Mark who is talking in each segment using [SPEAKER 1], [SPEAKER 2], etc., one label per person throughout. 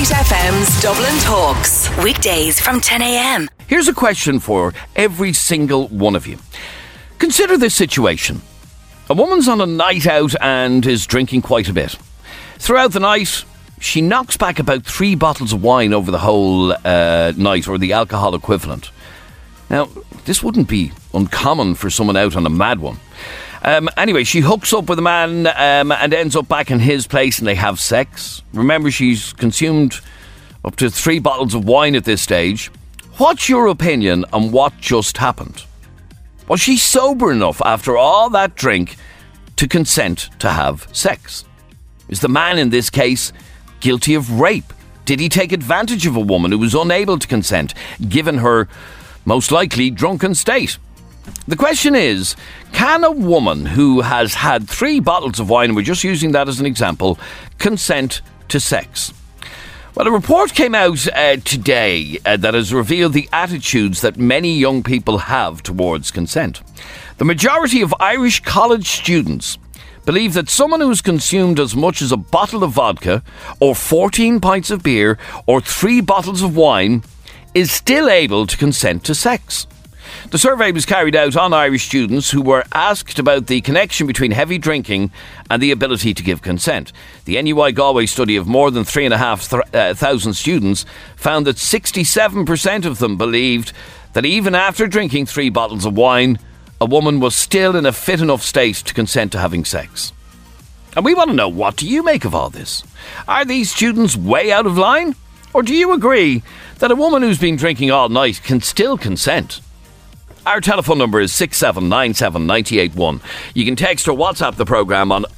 [SPEAKER 1] FM's Dublin Talks. Weekdays from 10 a.m.
[SPEAKER 2] Here's a question for every single one of you. Consider this situation. A woman's on a night out and is drinking quite a bit. Throughout the night, she knocks back about 3 bottles of wine over the whole night, or the alcohol equivalent. Now, this wouldn't be uncommon for someone out on a mad one. Anyway, she hooks up with a man and ends up back in his place and they have sex. Remember, she's consumed up to 3 bottles of wine at this stage. What's your opinion on what just happened? Was she sober enough after all that drink to consent to have sex? Is the man in this case guilty of rape? Did he take advantage of a woman who was unable to consent, given her most likely drunken state? The question is, can a woman who has had 3 bottles of wine, and we're just using that as an example, consent to sex? Well, a report came out today that has revealed the attitudes that many young people have towards consent. The majority of Irish college students believe that someone who's consumed as much as a bottle of vodka, or 14 pints of beer, or 3 bottles of wine is still able to consent to sex. The survey was carried out on Irish students who were asked about the connection between heavy drinking and the ability to give consent. The NUI Galway study of more than 3,500 students found that 67% of them believed that even after drinking 3 bottles of wine, a woman was still in a fit enough state to consent to having sex. And we want to know, what do you make of all this? Are these students way out of line? Or do you agree that a woman who's been drinking all night can still consent? Our telephone number is 6797 981. You can text or WhatsApp the programme on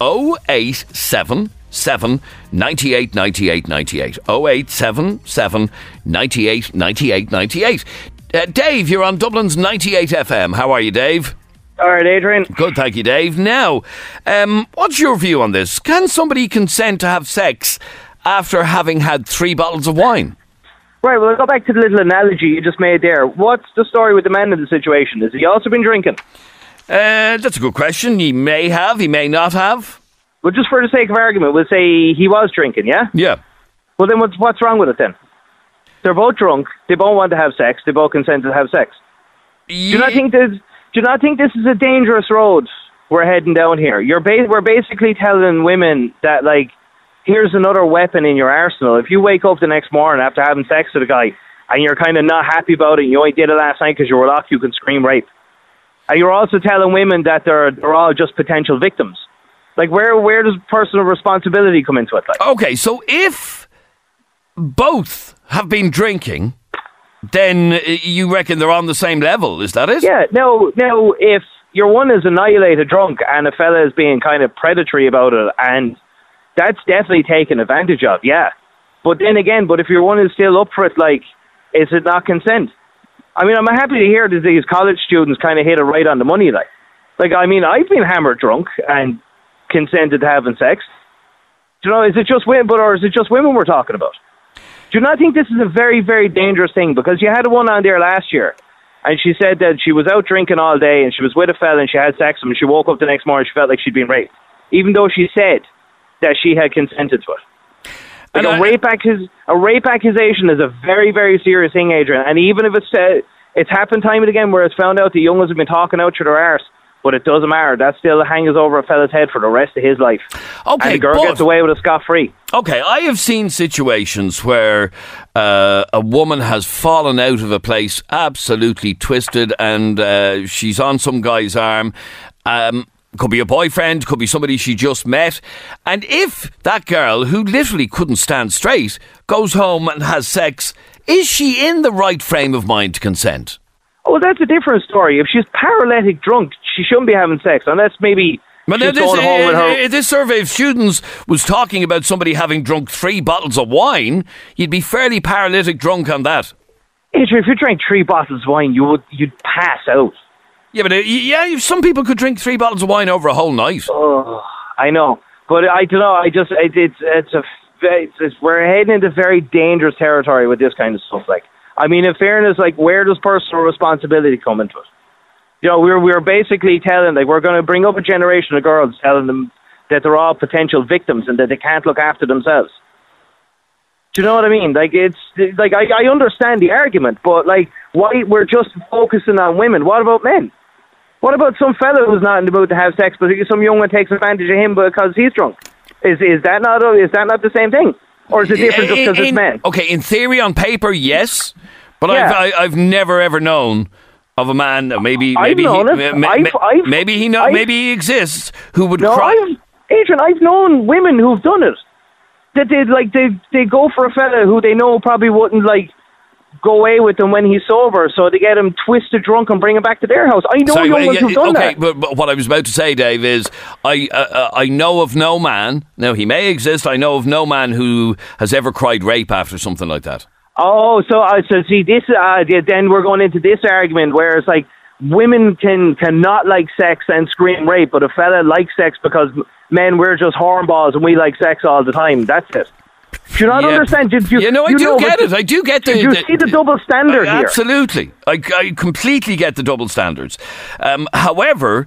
[SPEAKER 2] 0877 98 98 98. 0877 98 98 98. Dave, you're on Dublin's 98 FM. How are you, Dave?
[SPEAKER 3] All right, Adrian.
[SPEAKER 2] Good, thank you, Dave. Now, what's your view on this? Can somebody consent to have sex after having had 3 bottles of wine?
[SPEAKER 3] Right, well, I'll go back to the little analogy you just made there. What's the story with the man in the situation? Has he also been drinking?
[SPEAKER 2] That's a good question. He may have, he may not have.
[SPEAKER 3] Well, just for the sake of argument, we'll say he was drinking, yeah?
[SPEAKER 2] Yeah.
[SPEAKER 3] Well, then what's wrong with it then? They're both drunk, they both want to have sex, they both consent to have sex. Do you not think this is a dangerous road we're heading down here? We're basically telling women that, like, here's another weapon in your arsenal. If you wake up the next morning after having sex with a guy and you're kind of not happy about it and you only did it last night because you were locked, you can scream rape. And you're also telling women that they're all just potential victims. Like, where does personal responsibility come into it? Like?
[SPEAKER 2] Okay, so if both have been drinking, then you reckon they're on the same level, is that it?
[SPEAKER 3] Yeah, no, if your one is annihilated drunk and a fella is being kind of predatory about it, and that's definitely taken advantage of, yeah. But then again, if your one is still up for it, like, is it not consent? I mean, I'm happy to hear that these college students kind of hit it right on the money, like. Like, I mean, I've been hammered drunk and consented to having sex. Do you know, is it just women, or is it just women we're talking about? Do you not think this is a very, very dangerous thing? Because you had one on there last year, and she said that she was out drinking all day, and she was with a fella, and she had sex with him, and she woke up the next morning, she felt like she'd been raped, even though she said that she had consented to it. Like, a rape accusation is a very, very serious thing, Adrian. And even if it's happened time and again where it's found out the young ones have been talking out through their arse, but it doesn't matter. That still hangs over a fella's head for the rest of his life. Okay, and the girl gets away with a scot-free.
[SPEAKER 2] Okay, I have seen situations where a woman has fallen out of a place absolutely twisted, and she's on some guy's arm. Could be a boyfriend, could be somebody she just met. And if that girl, who literally couldn't stand straight, goes home and has sex, is she in the right frame of mind to consent?
[SPEAKER 3] Oh, that's a different story. If she's paralytic drunk, she shouldn't be having sex, unless maybe she's going home with her.
[SPEAKER 2] This survey of students was talking about somebody having drunk 3 bottles of wine. You'd be fairly paralytic drunk on that.
[SPEAKER 3] Adrian, if you drank 3 bottles of wine, you'd pass out.
[SPEAKER 2] Yeah, but some people could drink 3 bottles of wine over a whole night.
[SPEAKER 3] Oh, I know, but I don't know. We're heading into very dangerous territory with this kind of stuff. Like, I mean, in fairness, like, where does personal responsibility come into it? You know, we're basically telling, like, we're going to bring up a generation of girls telling them that they're all potential victims and that they can't look after themselves. Do you know what I mean? Like, it's like I understand the argument, but like, why we're just focusing on women? What about men? What about some fella who's not in the mood to have sex, but some young one takes advantage of him because he's drunk? Is that not the same thing, or is it different just because it's men?
[SPEAKER 2] Okay, in theory, on paper, yes, but
[SPEAKER 3] Yeah.
[SPEAKER 2] I've never ever known of a man. Maybe
[SPEAKER 3] I've known it.
[SPEAKER 2] maybe he exists who would
[SPEAKER 3] No,
[SPEAKER 2] cry.
[SPEAKER 3] Adrian, I've known women who've done it. That they go for a fella who they know probably wouldn't like go away with them when he's sober, so they get him twisted drunk and bring him back to their house. I know young ones who've done that.
[SPEAKER 2] But what I was about to say, Dave, is I know of no man. Now he may exist. I know of no man who has ever cried rape after something like that.
[SPEAKER 3] Oh, so see this. Then we're going into this argument where it's like women cannot like sex and scream rape, but a fella likes sex because men, we're just hornballs and we like sex all the time. That's it. Do you not understand?
[SPEAKER 2] I do get it. I do get the...
[SPEAKER 3] Do you see the double standard here?
[SPEAKER 2] Absolutely. I completely get the double standards. However,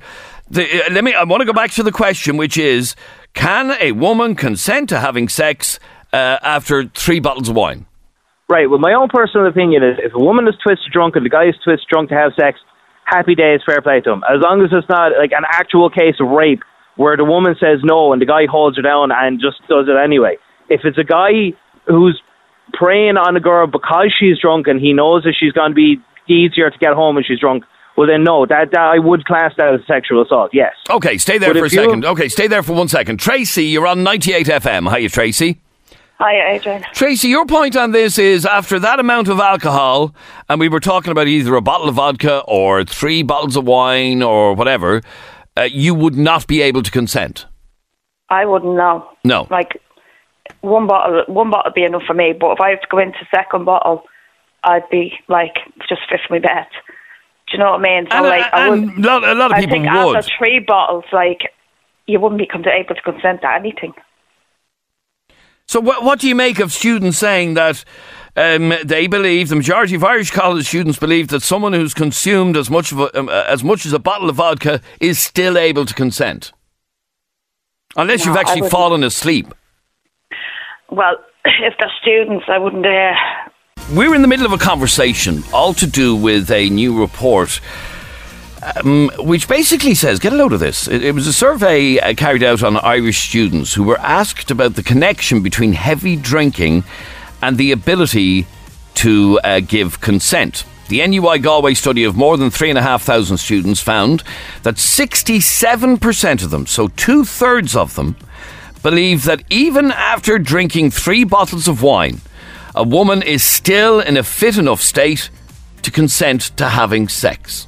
[SPEAKER 2] I want to go back to the question, which is, can a woman consent to having sex after 3 bottles of wine?
[SPEAKER 3] Right. Well, my own personal opinion is if a woman is twisted drunk and the guy is twisted drunk to have sex, happy days, fair play to him. As long as it's not like an actual case of rape where the woman says no and the guy holds her down and just does it anyway. If it's a guy who's preying on a girl because she's drunk and he knows that she's going to be easier to get home when she's drunk, well then no, that I would class that as sexual assault, yes.
[SPEAKER 2] Okay, stay there for a second. Okay, stay there for 1 second. Tracy, you're on 98 FM. Hiya, Tracy.
[SPEAKER 4] Hi, Adrian.
[SPEAKER 2] Tracy, your point on this is after that amount of alcohol, and we were talking about either a bottle of vodka or 3 bottles of wine or whatever, you would not be able to consent.
[SPEAKER 4] I wouldn't know.
[SPEAKER 2] No.
[SPEAKER 4] Like, one bottle would be enough for me, but if I have to go into second bottle, I'd be like just fifth my bet. Do you know what I mean? So
[SPEAKER 2] a lot of people
[SPEAKER 4] would. After 3 bottles, like, you wouldn't be able to consent to anything.
[SPEAKER 2] So what do you make of students saying that they believe, the majority of Irish college students believe that someone who's consumed as much as a bottle of vodka is still able to consent? Unless you've actually fallen asleep.
[SPEAKER 4] Well, if they're students, I wouldn't dare.
[SPEAKER 2] We're in the middle of a conversation, all to do with a new report, which basically says, get a load of this, it was a survey carried out on Irish students who were asked about the connection between heavy drinking and the ability to give consent. The NUI Galway study of more than 3,500 students found that 67% of them, so 2/3 of them, believe that even after drinking 3 bottles of wine, a woman is still in a fit enough state to consent to having sex.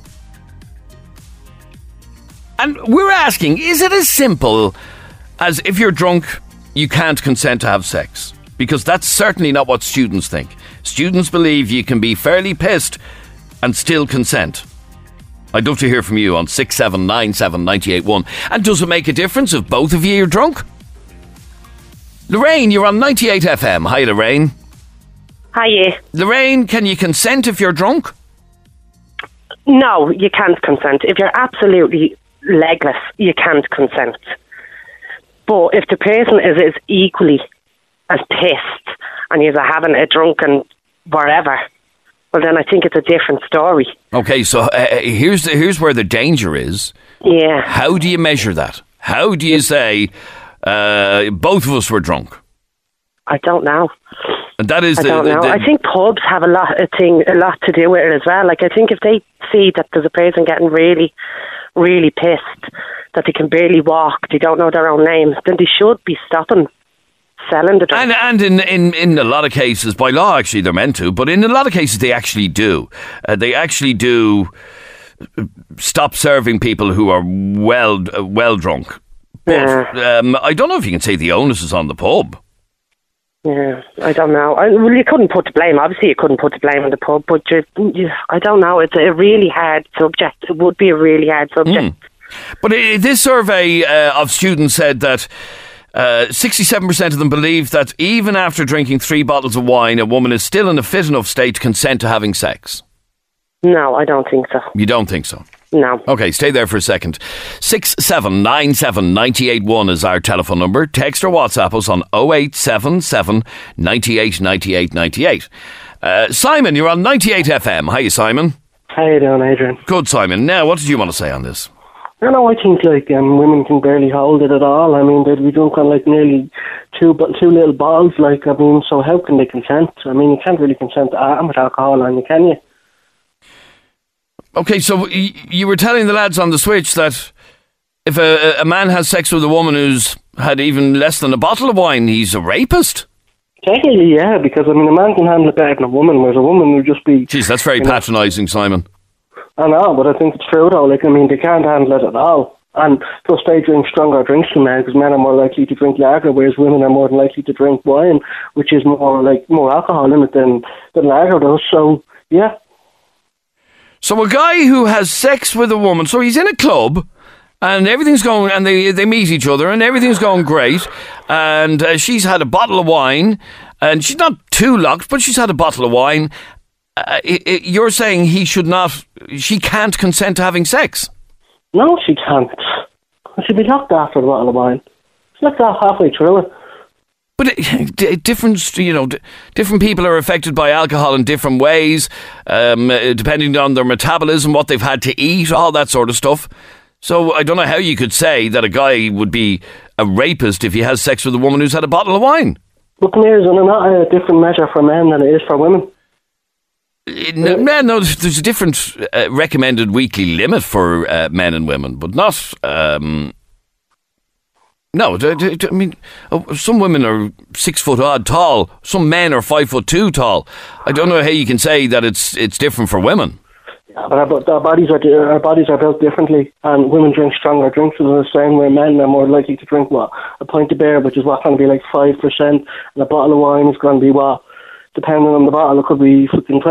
[SPEAKER 2] And we're asking, is it as simple as if you're drunk, you can't consent to have sex? Because that's certainly not what students think. Students believe you can be fairly pissed and still consent. I'd love to hear from you on 6797 981. And does it make a difference if both of you are drunk? Lorraine, you're on 98 FM. Hi, Lorraine.
[SPEAKER 5] Hiya.
[SPEAKER 2] Lorraine, can you consent if you're drunk?
[SPEAKER 5] No, you can't consent. If you're absolutely legless, you can't consent. But if the person is equally as pissed and you're having a drunk and whatever, well then I think it's a different story.
[SPEAKER 2] Okay, so here's where the danger is.
[SPEAKER 5] Yeah.
[SPEAKER 2] How do you measure that? How do you say both of us were drunk?
[SPEAKER 5] I don't know.
[SPEAKER 2] And that is
[SPEAKER 5] I don't know. I think pubs have a lot to do with it as well. Like, I think if they see that there's a person getting really, really pissed, that they can barely walk, they don't know their own names, then they should be stopping selling the drink.
[SPEAKER 2] And in a lot of cases, by law actually they're meant to, but in a lot of cases they actually do. They actually do stop serving people who are well drunk. But I don't know if you can say the onus is on the pub.
[SPEAKER 5] Yeah, I don't know. Well, you couldn't put the blame. Obviously, you couldn't put the blame on the pub, but I don't know. It's a really hard subject. It would be a really hard subject.
[SPEAKER 2] But this survey of students said that 67% of them believe that even after drinking 3 bottles of wine, a woman is still in a fit enough state to consent to having sex.
[SPEAKER 5] No, I don't think so.
[SPEAKER 2] You don't think so?
[SPEAKER 5] No.
[SPEAKER 2] Okay, stay there for a second. 6797 981 is our telephone number. Text or WhatsApp us on 0877 98 98 98. Simon, you're on 98 FM. Hiya, Simon.
[SPEAKER 6] How you doing, Adrian?
[SPEAKER 2] Good, Simon. Now, what did you want to say on this?
[SPEAKER 6] I think women can barely hold it at all. I mean, they'd be drunk on nearly two little bottles. So how can they consent? I mean, you can't really consent to with alcohol on you, can you?
[SPEAKER 2] Okay, so you were telling the lads on the switch that if a man has sex with a woman who's had even less than a bottle of wine, he's a rapist?
[SPEAKER 6] Technically, yeah, because a man can handle it better than a woman, whereas a woman would just be...
[SPEAKER 2] Jeez, that's very patronising, Simon.
[SPEAKER 6] I know, but I think it's true though. They can't handle it at all. And plus they drink stronger drinks than men, because men are more likely to drink lager, whereas women are more likely to drink wine, which is more alcohol in it than lager does. So, yeah.
[SPEAKER 2] So a guy who has sex with a woman, so he's in a club and everything's going, and they meet each other and everything's going great, and she's had a bottle of wine, and she's not too locked, but she's had a bottle of wine. You're saying she can't consent to having sex?
[SPEAKER 6] No, she can't. She'd be locked after the bottle of wine. She's locked off halfway through it.
[SPEAKER 2] But different people are affected by alcohol in different ways, depending on their metabolism, what they've had to eat, all that sort of stuff. So I don't know how you could say that a guy would be a rapist if he has sex with a woman who's had a bottle of wine.
[SPEAKER 6] But there's not a different measure for men than it is for women.
[SPEAKER 2] No, there's a different recommended weekly limit for men and women, but not... No, I mean, some women are 6 foot odd tall. Some men are 5'2" tall. I don't know how you can say that it's different for women.
[SPEAKER 6] Yeah, but our bodies are built differently, and women drink stronger drinks in the same way men are more likely to drink a pint of beer, which is going to be 5%, and a bottle of wine is going to be depending on the bottle, it could be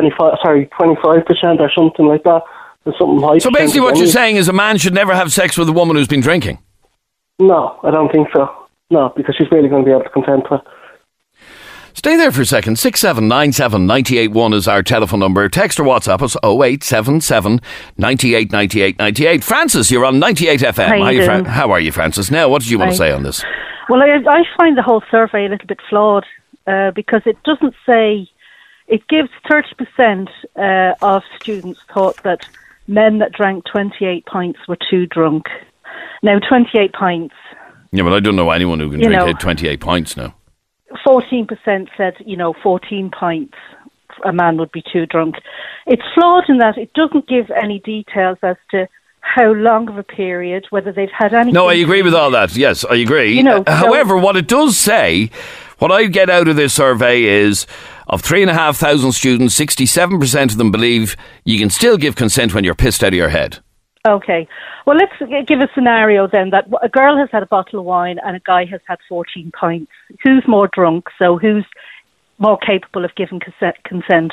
[SPEAKER 6] 25% or something like that. Something high.
[SPEAKER 2] So basically, what you're saying is a man should never have sex with a woman who's been drinking.
[SPEAKER 6] No, I don't think so. No, because she's really going to be able to consent to it.
[SPEAKER 2] Stay there for a second. 6797 981 is our telephone number. Text or WhatsApp us 0877 98 98 98. Francis, you're on 98 FM. How are you, Francis? Now, what did you want to say on this?
[SPEAKER 7] Well, I find the whole survey a little bit flawed because it doesn't say... It gives 30% of students thought that men that drank 28 pints were too drunk. Now, 28 pints...
[SPEAKER 2] Yeah, but I don't know anyone who can drink 28 pints now.
[SPEAKER 7] 14% said, 14 pints a man would be too drunk. It's flawed in that it doesn't give any details as to how long of a period, whether they've had any...
[SPEAKER 2] No, I agree with all that. Yes, I agree. However, what it does say, what I get out of this survey is, of 3,500 students, 67% of them believe you can still give consent when you're pissed out of your head.
[SPEAKER 7] Okay. Well, let's give a scenario then that a girl has had a bottle of wine and a guy has had 14 pints. Who's more drunk? So who's more capable of giving consent?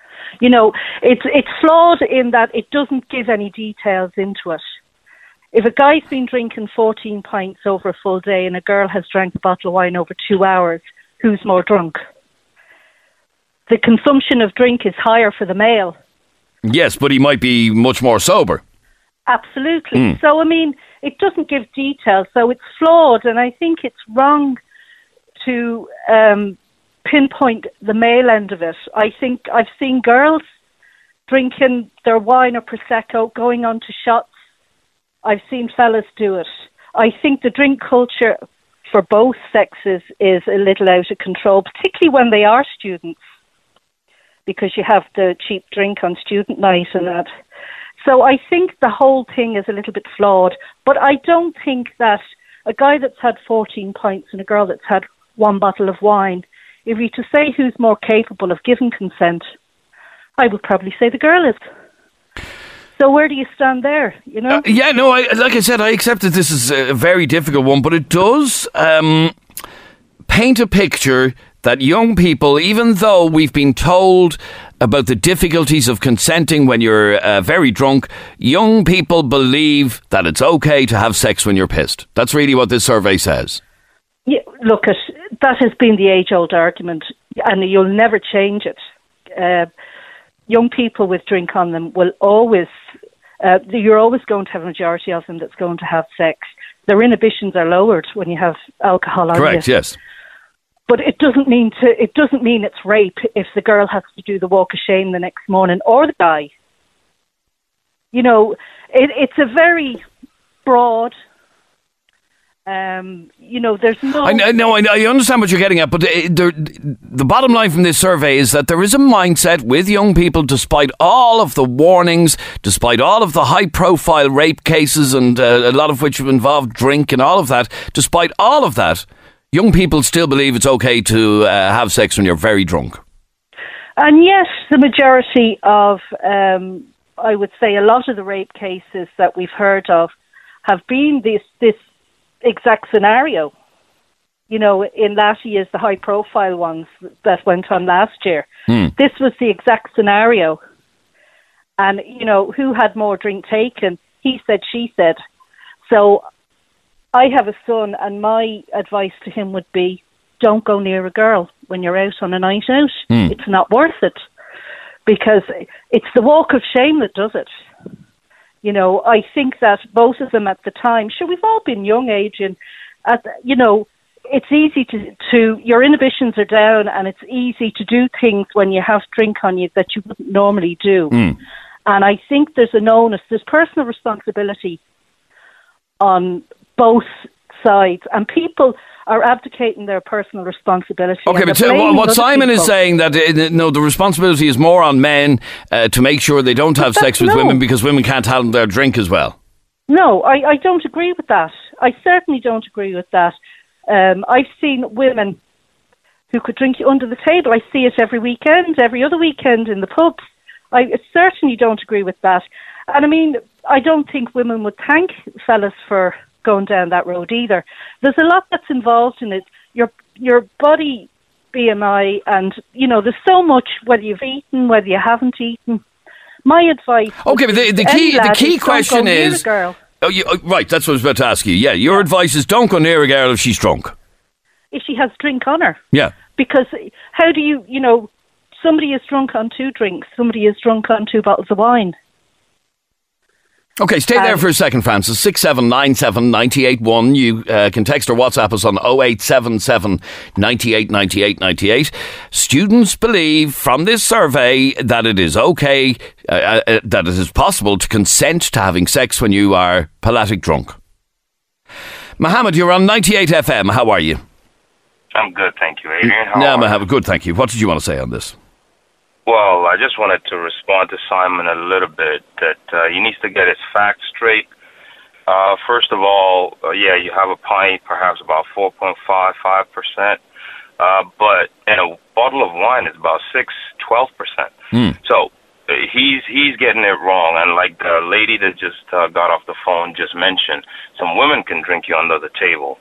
[SPEAKER 7] It's flawed in that it doesn't give any details into it. If a guy's been drinking 14 pints over a full day and a girl has drank a bottle of wine over 2 hours, who's more drunk? The consumption of drink is higher for the male.
[SPEAKER 2] Yes, but he might be much more sober.
[SPEAKER 7] Absolutely. So, it doesn't give details, so it's flawed, and I think it's wrong to pinpoint the male end of it. I think I've seen girls drinking their wine or Prosecco, going on to shots. I've seen fellas do it. I think the drink culture for both sexes is a little out of control, particularly when they are students, because you have the cheap drink on student night and that. So I think the whole thing is a little bit flawed, but I don't think that a guy that's had 14 pints and a girl that's had one bottle of wine, if you to say who's more capable of giving consent, I would probably say the girl is. So where do you stand there,
[SPEAKER 2] like I said, I accept that this is a very difficult one, but it does paint a picture that young people, even though we've been told about the difficulties of consenting when you're very drunk, young people believe that it's okay to have sex when you're pissed. That's really what this survey says.
[SPEAKER 7] Yeah, look, that has been the age-old argument, and you'll never change it. Young people with drink on them will always you're always going to have a majority of them that's going to have sex. Their inhibitions are lowered when you have alcohol on you.
[SPEAKER 2] Correct, yes.
[SPEAKER 7] But it doesn't mean it's rape if the girl has to do the walk of shame the next morning, or the guy. You know, it's a very broad. You know, there's no.
[SPEAKER 2] I understand what you're getting at, but the bottom line from this survey is that there is a mindset with young people, despite all of the warnings, despite all of the high-profile rape cases, and a lot of which have involved drink and all of that. Despite all of that, young people still believe it's okay to have sex when you're very drunk.
[SPEAKER 7] And yes, the majority of, I would say, a lot of the rape cases that we've heard of have been this exact scenario. You know, in last year's, the high-profile ones that went on last year. This was the exact scenario. And, you know, who had more drink taken? He said, she said. So I have a son, and my advice to him would be, don't go near a girl when you're out on a night out. It's not worth it, because it's the walk of shame that does it. You know, I think that both of them at the time, sure, we've all been young age, and, you know, it's easy to your inhibitions are down, and it's easy to do things when you have drink on you that you wouldn't normally do. And I think there's an onus, there's personal responsibility on both sides, and people are abdicating their personal responsibility.
[SPEAKER 2] Okay, but what Simon is saying, that the responsibility is more on men to make sure they don't have sex with women, because women can't handle their drink as well.
[SPEAKER 7] No, I don't agree with that. I certainly don't agree with that. I've seen women who could drink you under the table. I see it every weekend, every other weekend in the pubs. I certainly don't agree with that. And I mean, I don't think women would thank fellas for going down that road either. There's a lot that's involved in it. Your body BMI, and, you know, there's so much, whether you've eaten, whether you haven't eaten. My advice...
[SPEAKER 2] Okay, but the key question is... Right, that's what I was about to ask you. Yeah, your advice is don't go near a girl if she's drunk.
[SPEAKER 7] If she has drink on her.
[SPEAKER 2] Yeah.
[SPEAKER 7] Because how do you know, somebody is drunk on 2 drinks, somebody is drunk on 2 bottles of wine.
[SPEAKER 2] Okay, stay there for a second, Francis. 6797 981. You can text or WhatsApp us on 0877 98 98 98. Students believe from this survey that it is okay, that it is possible to consent to having sex when you are palatic drunk. Mohammed, you're on 98 FM. How are you?
[SPEAKER 8] I'm good, thank you, Adrian.
[SPEAKER 2] Mohammed, good, thank you. What did you want to say on this?
[SPEAKER 8] Well, I just wanted to respond to Simon a little bit, that he needs to get his facts straight. First of all, you have a pint, perhaps about 4.55%, but in a bottle of wine it's about 12%. So he's getting it wrong. And like the lady that just got off the phone just mentioned, some women can drink you under the table.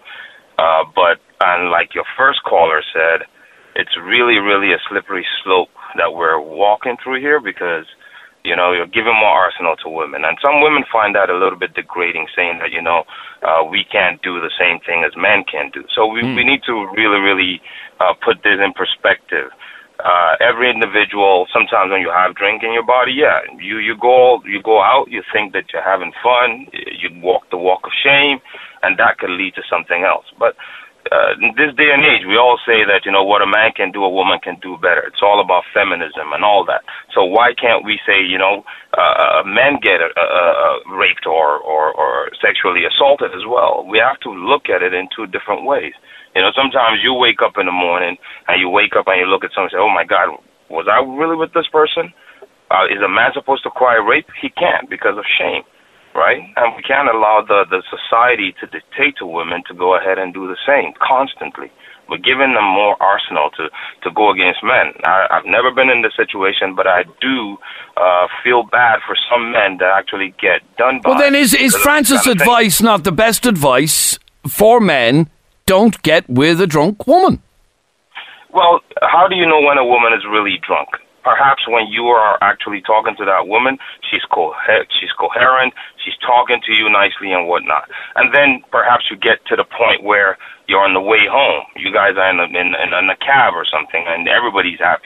[SPEAKER 8] And like your first caller said, it's really, really a slippery slope that we're walking through here, because, you know, you're giving more arsenal to women. And some women find that a little bit degrading, saying that, you know, we can't do the same thing as men can do. So we need to really, really put this in perspective. Every individual, sometimes when you have drink in your body, you go out, you think that you're having fun, you walk the walk of shame, and that could lead to something else. But in this day and age, we all say that, you know, what a man can do, a woman can do better. It's all about feminism and all that. So why can't we say, you know, men get raped or sexually assaulted as well? We have to look at it in 2 different ways. You know, sometimes you wake up in the morning and you wake up and you look at someone and say, oh my God, was I really with this person? Is a man supposed to cry rape? He can't, because of shame. Right? And we can't allow the society to dictate to women to go ahead and do the same constantly. We're giving them more arsenal to go against men. I've never been in this situation, but I do feel bad for some men that actually get done by.
[SPEAKER 2] Well, then is Francis' advice not the best advice for men? Don't get with a drunk woman.
[SPEAKER 8] Well, how do you know when a woman is really drunk? Perhaps when you are actually talking to that woman, she's coherent, she's talking to you nicely and whatnot. And then perhaps you get to the point where you're on the way home. You guys are in a cab or something, and everybody's happy.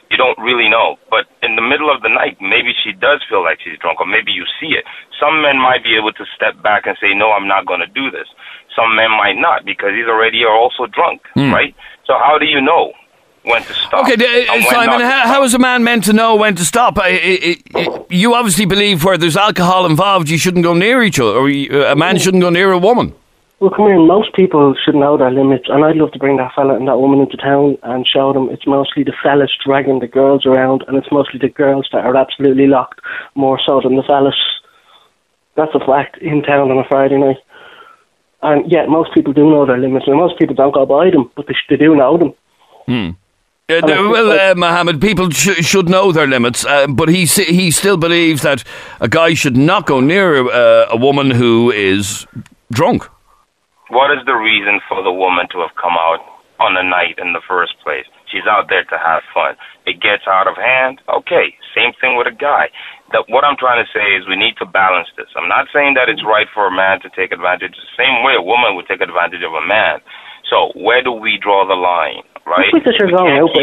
[SPEAKER 8] You don't really know. But in the middle of the night, maybe she does feel like she's drunk, or maybe you see it. Some men might be able to step back and say, no, I'm not going to do this. Some men might not, because he's already also drunk, right? So how do you know when to stop?
[SPEAKER 2] Okay, Simon, how is a man meant to know when to stop? You obviously believe where there's alcohol involved, you shouldn't go near each other, or a man shouldn't go near a woman.
[SPEAKER 6] Well, come here, most people should know their limits, and I'd love to bring that fella and that woman into town and show them it's mostly the fellas dragging the girls around, and it's mostly the girls that are absolutely locked, more so than the fellas. That's a fact in town on a Friday night. And yet, most people do know their limits, and most people don't go by them, but they do know them.
[SPEAKER 2] Mohammed, people should know their limits, but he still believes that a guy should not go near a woman who is drunk.
[SPEAKER 8] What is the reason for the woman to have come out on the night in the first place? She's out there to have fun. It gets out of hand. Okay, same thing with a guy. What I'm trying to say is we need to balance this. I'm not saying that it's right for a man to take advantage the same way a woman would take advantage of a man. So where do we draw the line, right?
[SPEAKER 6] Just because you're going out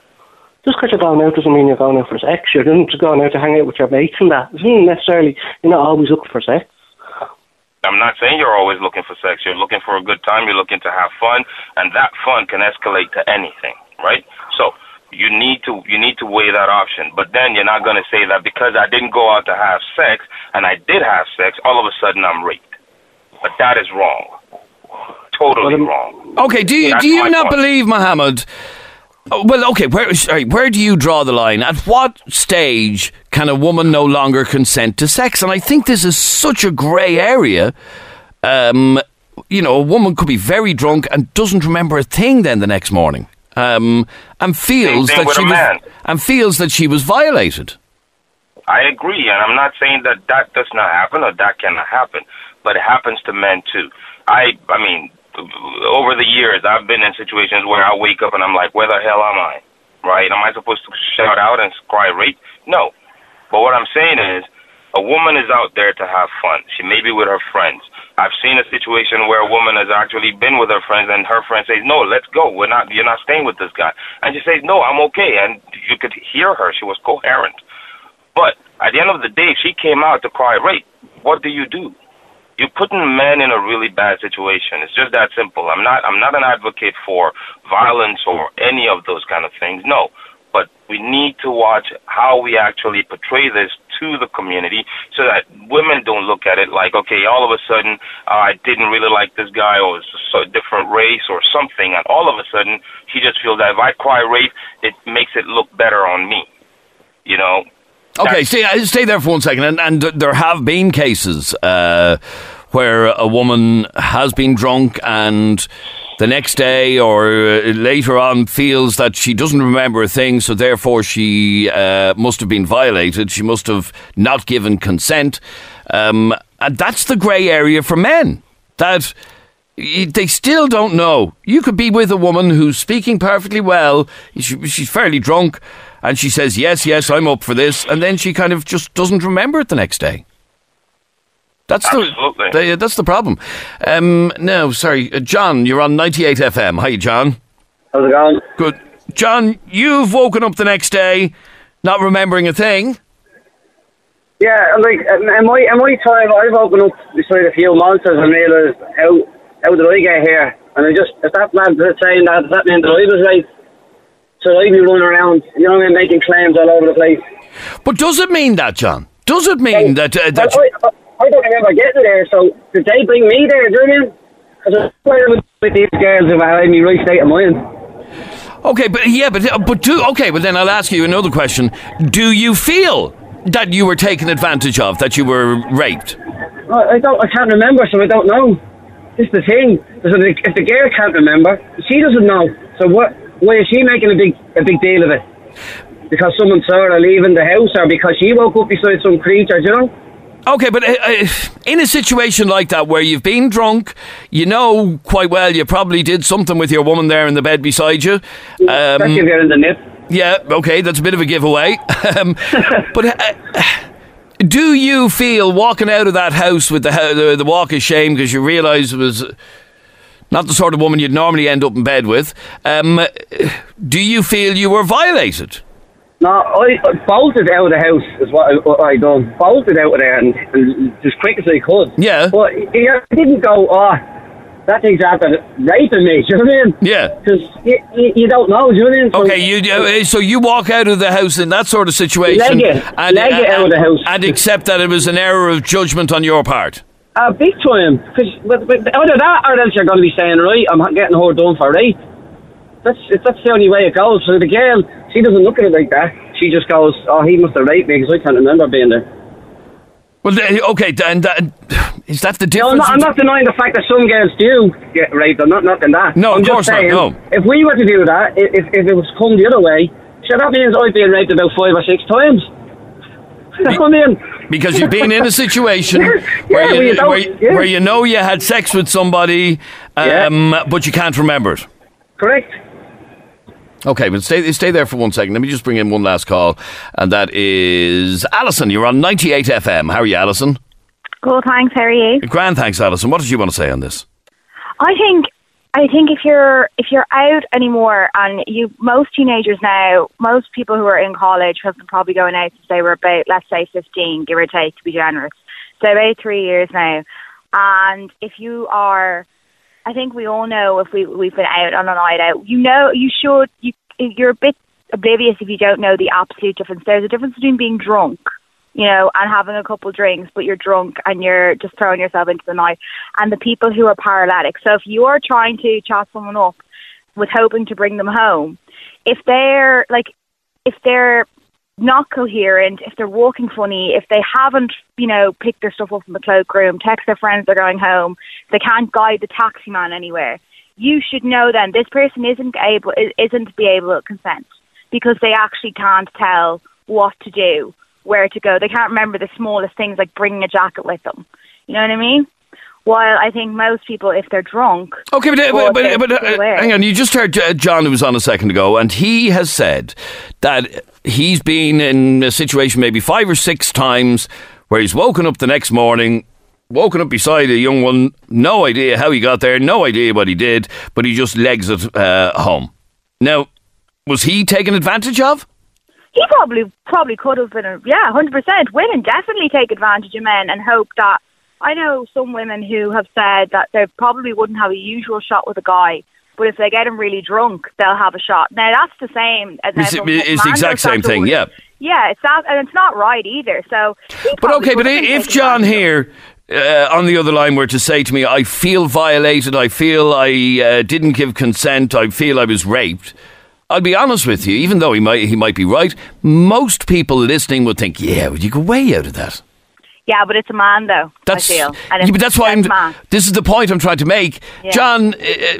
[SPEAKER 6] doesn't mean you're going out for sex. You're just going out to hang out with your mates and that. It doesn't necessarily, you're not always looking for sex.
[SPEAKER 8] I'm not saying you're always looking for sex. You're looking for a good time. You're looking to have fun, and that fun can escalate to anything, right? So you need to weigh that option. But then you're not going to say that because I didn't go out to have sex and I did have sex, all of a sudden I'm raped. But that is wrong. Totally wrong.
[SPEAKER 2] Okay, do you not believe, Mohammed? Well, okay, where do you draw the line? At what stage can a woman no longer consent to sex? And I think this is such a grey area. A woman could be very drunk and doesn't remember a thing then the next morning, and feels that she was violated.
[SPEAKER 8] I agree, and I'm not saying that does not happen or that cannot happen, but it happens to men too. I mean, over the years, I've been in situations where I wake up and I'm like, where the hell am I? Right? Am I supposed to shout out and cry rape? No. But what I'm saying is, a woman is out there to have fun. She may be with her friends. I've seen a situation where a woman has actually been with her friends and her friend says, no, let's go. You're not staying with this guy. And she says, no, I'm okay. And you could hear her. She was coherent. But at the end of the day, if she came out to cry rape, what do? You're putting men in a really bad situation. It's just that simple. I'm not an advocate for violence or any of those kind of things. No. But we need to watch how we actually portray this to the community so that women don't look at it like, okay, all of a sudden I didn't really like this guy or it's a different race or something, and all of a sudden she just feels that if I cry rape, it makes it look better on me. You know?
[SPEAKER 2] Okay, stay there for 1 second. And there have been cases where a woman has been drunk and the next day or later on feels that she doesn't remember a thing, so therefore she must have been violated. She must have not given consent. And that's the grey area for men, that they still don't know. You could be with a woman who's speaking perfectly well. She's fairly drunk. And she says, yes, I'm up for this. And then she kind of just doesn't remember it the next day. That's the problem. No, sorry. John, you're on 98 FM. Hi, John.
[SPEAKER 9] How's it going?
[SPEAKER 2] Good. John, you've woken up the next day not remembering a thing.
[SPEAKER 9] Yeah, like, in my time, I've woken up beside a few monsters and realised how did I get here? And if that man's saying that, does that mean that I was right? So I'd be running around, making claims all over the place.
[SPEAKER 2] But does it mean that, John? Does it mean that...
[SPEAKER 9] I don't remember getting there, so did they bring me there, do you know what I mean? Because with these girls if I had me right state of mind.
[SPEAKER 2] Okay, but then I'll ask you another question. Do you feel that you were taken advantage of, that you were raped?
[SPEAKER 9] I can't remember, so I don't know. This is the thing. If the girl can't remember, she doesn't know. So why is she making a big deal of it? Because someone saw her leaving the house, or because she woke up beside some creature, you know?
[SPEAKER 2] Okay, but in a situation like that where you've been drunk, you know quite well you probably did something with your woman there in the bed beside you.
[SPEAKER 9] Especially if you're in the nip.
[SPEAKER 2] Yeah, okay, that's a bit of a giveaway. But do you feel walking out of that house with the walk of shame because you realise it was not the sort of woman you'd normally end up in bed with, do you feel you were violated?
[SPEAKER 9] No, I bolted out of the house is what I done. Bolted out of there and as quick as I could.
[SPEAKER 2] Yeah.
[SPEAKER 9] But I didn't go, that thing's after raping me, do you know what I mean?
[SPEAKER 2] Yeah.
[SPEAKER 9] Because you don't know, do you know what I mean? So,
[SPEAKER 2] okay, so you walk out of the house in that sort of situation.
[SPEAKER 9] Leg it out of the house.
[SPEAKER 2] And accept that it was an error of judgment on your part.
[SPEAKER 9] Big time. Because either that or else you're going to be saying, right, I'm getting her done for rape. That's the only way it goes. So the girl, she doesn't look at it like that. She just goes, he must have raped me because I can't remember being there.
[SPEAKER 2] Well, okay, and is that the difference?
[SPEAKER 9] No, I'm not denying the fact that some girls do get raped. I'm not knocking that.
[SPEAKER 2] No,
[SPEAKER 9] I'm
[SPEAKER 2] of course
[SPEAKER 9] just saying,
[SPEAKER 2] not, no.
[SPEAKER 9] If we were to do that, if it was come the other way, so that means I've been raped about 5 or 6 times. I mean,
[SPEAKER 2] because you've been in a situation where you know you had sex with somebody, but you can't remember it.
[SPEAKER 9] Correct.
[SPEAKER 2] Okay, but stay there for 1 second. Let me just bring in one last call, and that is Alison. You're on 98 FM. How are you, Alison?
[SPEAKER 10] Good, thanks. How are you?
[SPEAKER 2] Grand, thanks, Alison. What did you want to say on this?
[SPEAKER 10] I think if you're out anymore, and most teenagers now, most people who are in college have been probably going out since they were about, let's say, 15, give or take, to be generous. So about 3 years now. And if you are, I think we all know if we've been out on a night out, you're a bit oblivious if you don't know the absolute difference. There's a difference between being drunk, and having a couple drinks, but you're drunk and you're just throwing yourself into the night, and the people who are paralytic. So if you're trying to chat someone up with hoping to bring them home, if they're not coherent, if they're walking funny, if they haven't, picked their stuff up from the cloakroom, text their friends they're going home, they can't guide the taxi man anywhere, you should know then this person isn't be able to consent because they actually can't tell what to do, where to go. They can't remember the smallest things like bringing a jacket with them. You know what I mean? While I think most people, if they're drunk...
[SPEAKER 2] Okay, but hang on. You just heard John, who was on a second ago, and he has said that he's been in a situation maybe 5 or 6 times where he's woken up the next morning, woken up beside a young one, no idea how he got there, no idea what he did, but he just legs it home. Now, was he taken advantage of?
[SPEAKER 10] He probably could have been, 100%. Women definitely take advantage of men and hope that... I know some women who have said that they probably wouldn't have a usual shot with a guy, but if they get him really drunk, they'll have a shot. Now, that's the same.
[SPEAKER 2] It's the exact same thing, yeah.
[SPEAKER 10] Yeah, it's that, and it's not right either. So,
[SPEAKER 2] but if John here on the other line were to say to me, I feel violated, I feel I didn't give consent, I feel I was raped, I'll be honest with you, even though he might be right, most people listening would think, would you go way out of that?
[SPEAKER 10] Yeah, but it's a man, though, I feel.
[SPEAKER 2] But that's why this is the point I'm trying to make. Yeah. John,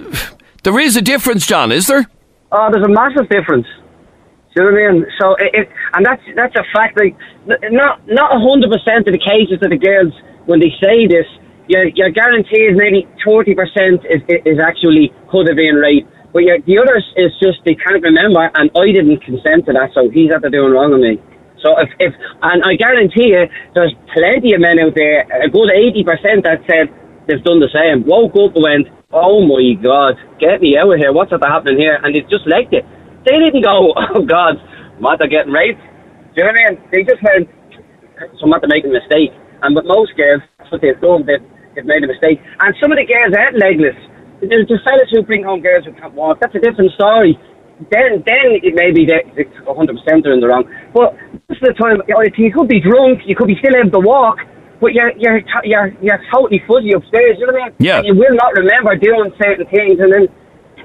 [SPEAKER 2] there is a difference, John, is there?
[SPEAKER 9] Oh, there's a massive difference. Do you know what I mean? So, and that's a fact. Like, not 100% of the cases of the girls, when they say this, you're guaranteed maybe 30% is actually could have been raped. But the others is just they can't remember, and I didn't consent to that, so he's after doing wrong with me. So and I guarantee you, there's plenty of men out there, a good 80% that said they've done the same. Woke up and went, oh my God, get me out of here, what's happening here? And they just legged it. They didn't go, oh God, what, they're getting raped? Do you know what I mean? They just went, so I'm not making a mistake. And with most girls, that's what they've done, they've made a mistake. And some of the girls aren't legless. There's fellas who bring home girls who can't walk. That's a different story. Then it may be that 100% they're in the wrong. But most of the time, you could be drunk, you could be still able to walk, but you're totally fuzzy upstairs. You know what I mean?
[SPEAKER 2] Yeah.
[SPEAKER 9] And you will not remember doing certain things, and then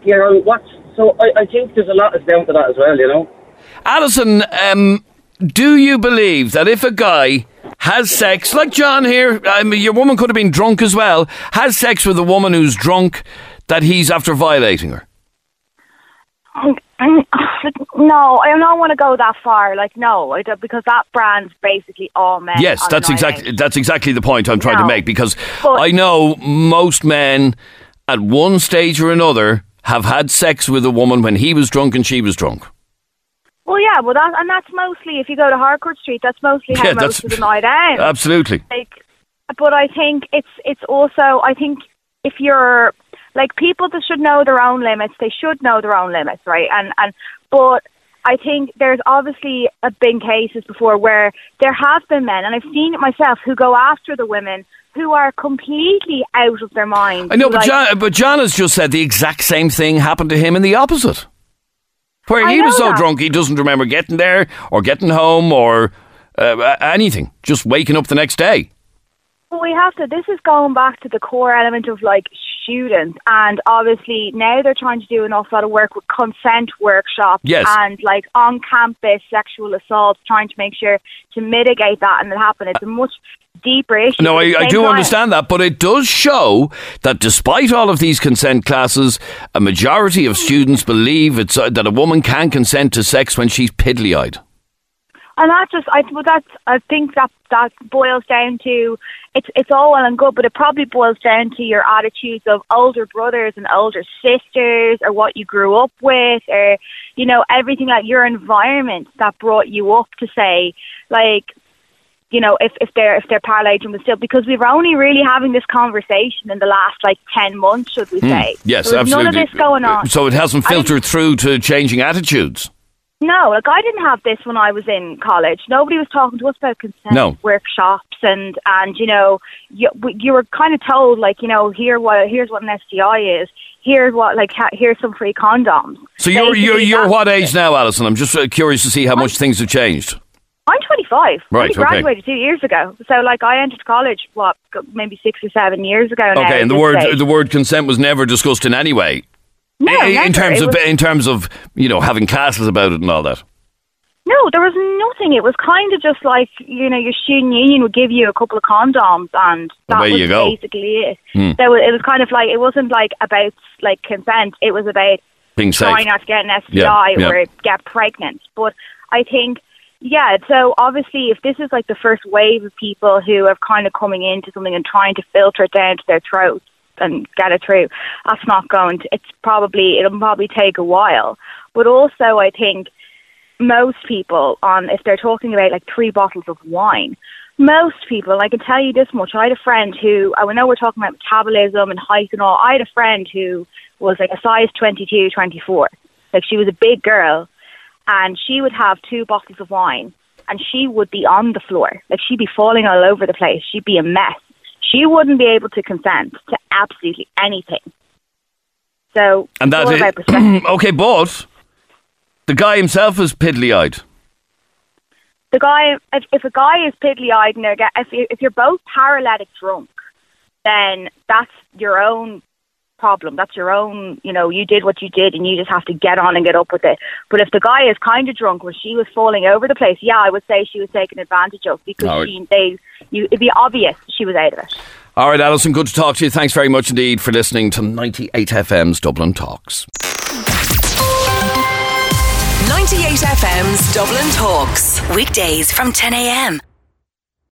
[SPEAKER 9] So I think there's a lot that's down to that as well. You know.
[SPEAKER 2] Alison, do you believe that if a guy has sex, like John here, your woman could have been drunk as well, has sex with a woman who's drunk, that he's after violating her?
[SPEAKER 10] No, I don't want to go that far. No, because that brand's basically all men.
[SPEAKER 2] Yes, that's exactly the point I'm trying to make, because I know most men at one stage or another have had sex with a woman when he was drunk and she was drunk.
[SPEAKER 10] Well, yeah, that's mostly, if you go to Harcourt Street, that's mostly how most of the night ends.
[SPEAKER 2] Absolutely.
[SPEAKER 10] But I think it's also, I think if you're, people that should know their own limits, they should know their own limits, right? But I think there's obviously been cases before where there have been men, and I've seen it myself, who go after the women who are completely out of their mind.
[SPEAKER 2] I know, but John has just said the exact same thing happened to him in the opposite. Where he was so drunk he doesn't remember getting there or getting home or anything, just waking up the next day.
[SPEAKER 10] Well, this is going back to the core element of like students, and obviously now they're trying to do an awful lot of work with consent workshops and like on campus sexual assaults, trying to make sure to mitigate that and it happen. It's a much deeper issue.
[SPEAKER 2] No, I do understand that, but it does show that despite all of these consent classes, a majority of students believe that a woman can consent to sex when she's piddly-eyed.
[SPEAKER 10] And I think that boils down to, it's all well and good, but it probably boils down to your attitudes of older brothers and older sisters, or what you grew up with, or, you know, everything, like your environment that brought you up to say, like, you know, if they're paralleling was still, because we were only really having this conversation in the last like 10 months, should we say?
[SPEAKER 2] Yes,
[SPEAKER 10] there was
[SPEAKER 2] absolutely.
[SPEAKER 10] None of this going on.
[SPEAKER 2] So it hasn't filtered through to changing attitudes.
[SPEAKER 10] No, like I didn't have this when I was in college. Nobody was talking to us about consent workshops, and you know, you were kind of told, like, you know, here's what an STI is. Here's some free condoms.
[SPEAKER 2] So you're what age now, Alison? I'm just curious to see how much things have changed.
[SPEAKER 10] I'm 25.
[SPEAKER 2] Right,
[SPEAKER 10] I graduated 2 years ago. So, like, I entered college, maybe 6 or 7 years ago now.
[SPEAKER 2] Okay, and the word consent was never discussed in any way?
[SPEAKER 10] No,
[SPEAKER 2] in terms of, you know, having classes about it and all that?
[SPEAKER 10] No, there was nothing. It was kind of just like, you know, your student union would give you a couple of condoms, and that was basically it. So it was kind of like, it wasn't like about like consent. It was about
[SPEAKER 2] being safe,
[SPEAKER 10] trying not to get an STI or get pregnant. But I think, so obviously if this is like the first wave of people who are kind of coming into something and trying to filter it down to their throats and get it through, that's not going to, it'll probably take a while. But also I think most people, if they're talking about like 3 bottles of wine, most people, I can tell you this much, I had a friend who, I know we're talking about metabolism and height and all, I had a friend who was like a size 22, 24. Like, she was a big girl, and she would have 2 bottles of wine, and she would be on the floor. Like, she'd be falling all over the place. She'd be a mess. She wouldn't be able to consent to absolutely anything. So,
[SPEAKER 2] and that is, okay, but the guy himself is piddly-eyed.
[SPEAKER 10] The guy, if a guy is piddly-eyed, and if you're both paralytic drunk, then that's your own problem. That's your own, you know, you did what you did and you just have to get on and get up with it. But if the guy is kind of drunk, when she was falling over the place, I would say she was taken advantage of, because it'd be obvious she was out of it.
[SPEAKER 2] All right, Alison, good to talk to you. Thanks very much indeed for listening to 98 FM's Dublin Talks.
[SPEAKER 1] 98 FM's Dublin Talks. Weekdays from 10 a.m.